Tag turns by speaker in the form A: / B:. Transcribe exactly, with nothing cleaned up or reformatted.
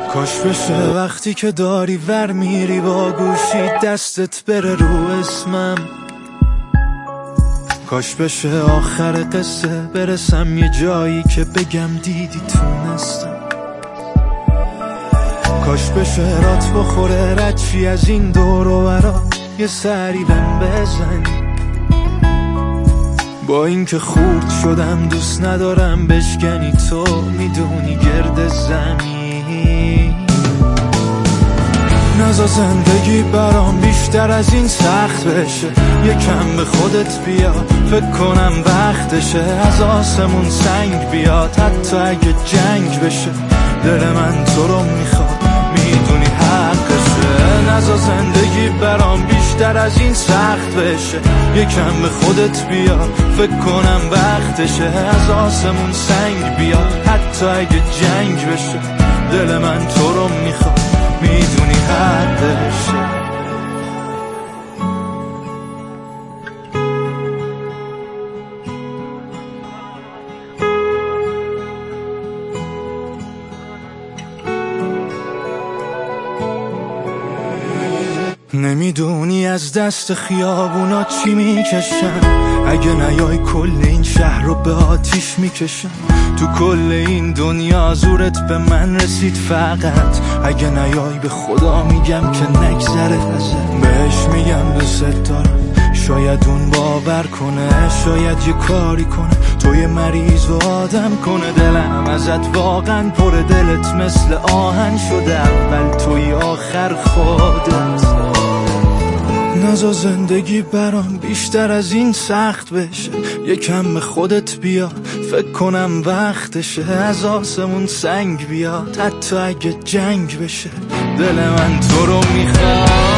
A: کاش بشه وقتی که داری ور میری با گوشی دستت بره رو اسمم، کاش بشه آخر قصه برسم یه جایی که بگم دیدی تونستم، کاش بشه رات بخوره ردشی از این دور و برا یه سری بهم بزنی. با اینکه خورد شدم دوست ندارم بشکنی، تو میدونی گرد زمین. نزا زندگی برام بیشتر از این سخت بشه، یکم به خودت بیا فکر کنم وقتشه. از آسمون سنگ بیاد حتی اگه جنگ بشه، دل من تو رو میخواد میدونی حقشه. نزا زندگی برام بیشتر از این سخت بشه، یکم به خودت بیا فکر کنم وقتشه. از آسمون سنگ بیاد حتی اگه جنگ بشه، دل من تو رو میخواد میدونی حقشه. نمیدونی از دست خیابونا چی میکشن، اگه نیای کل این شهر رو به آتیش میکشن. تو کل این دنیا زورت به من رسید فقط، اگه نیای به خدا میگم که نگذره ازت. بهش میگم دوست دارم، شاید اون باور کنه، شاید یه کاری کنه تو یه مریض و آدم کنه. دلم ازت واقعا پر، دلت مثل آهن شده، اول توی آخر خودت. نزا زندگی برام بیشتر از این سخت بشه، یکم به خودت بیا فکر کنم وقتشه. از آسمون سنگ بیاد حتی اگه جنگ بشه، دل من تو رو میخواد